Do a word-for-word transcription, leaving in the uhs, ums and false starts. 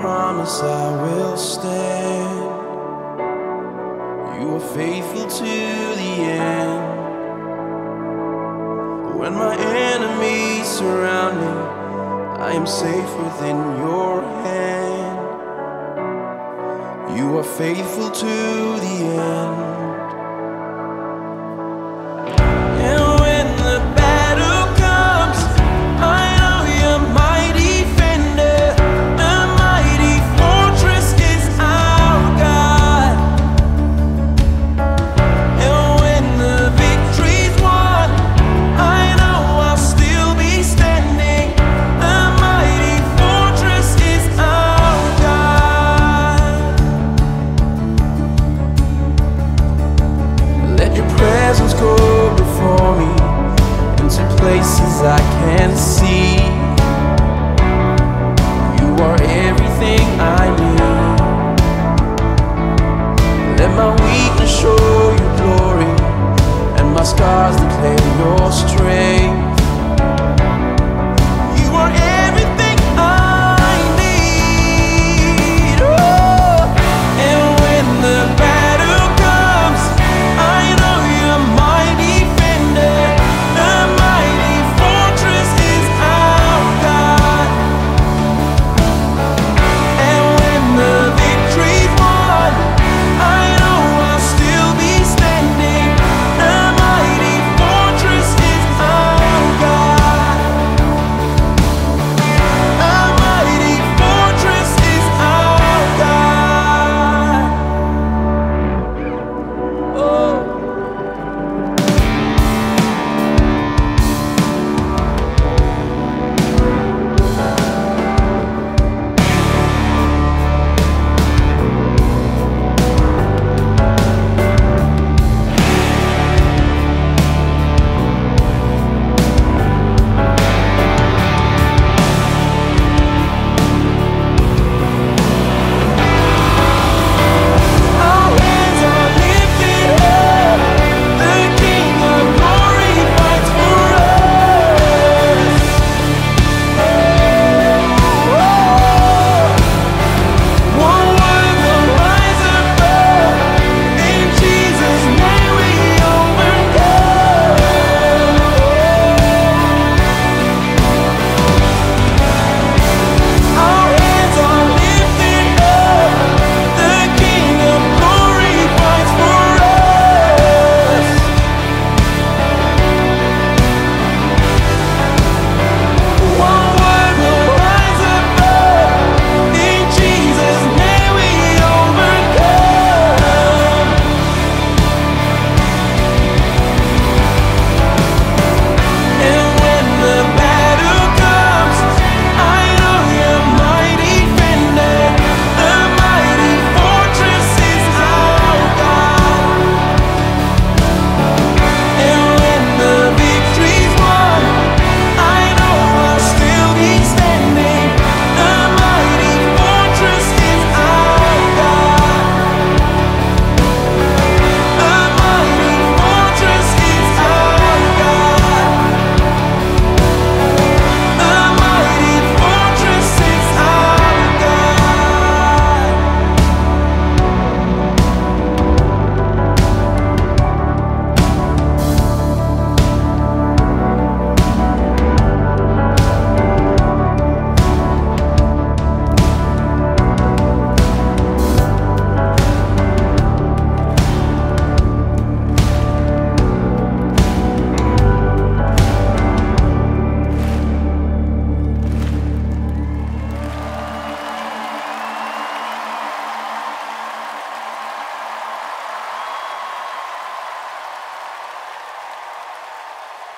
promise I will stand. You are faithful to the end. When my enemies surround me, I am safe within your hand. You are faithful to the end. And when the battle comes, I know you're my defender. The mighty fortress is our God. And when the victory's won, I know I'll still be standing. The mighty fortress is our God. Let your presence go before me into places I can't see. You are everything I